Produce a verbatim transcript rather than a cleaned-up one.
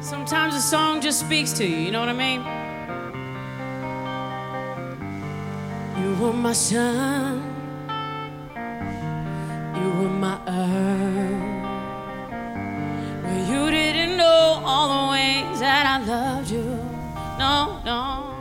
Sometimes a song just speaks to you, you know what I mean? You were my sun, you were my earth, but you didn't know all the ways that I loved you. No, no.